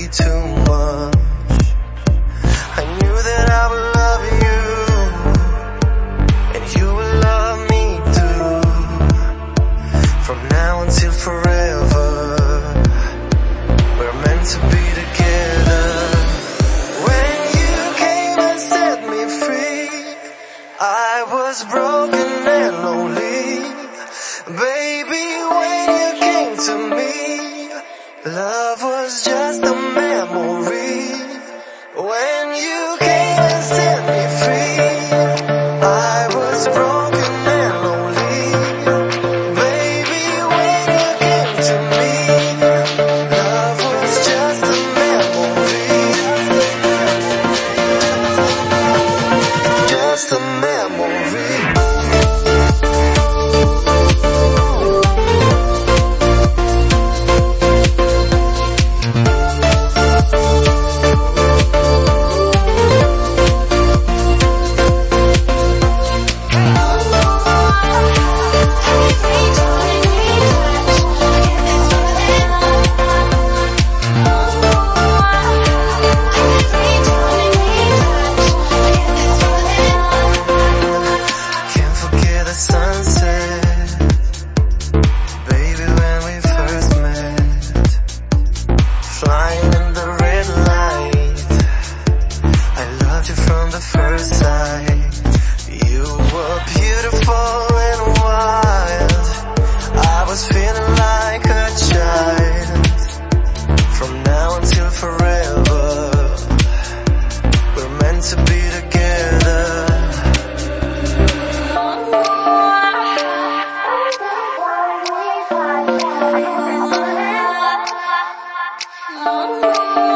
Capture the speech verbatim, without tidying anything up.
too much. I knew that I would love you, and you would love me too. From now until forever, we're meant to be together. When you came and set me free, I was broken and lonely. Baby, when you came to me, love was just a memory. When you came and set me free, I was broken and lonely. Baby, when you came to me, love was just a memory. Just a memory. Flying in the red light, I loved you from the first sight. You were beautiful and wild, I was feeling like a child. From now until forever, we're meant to be together. Oh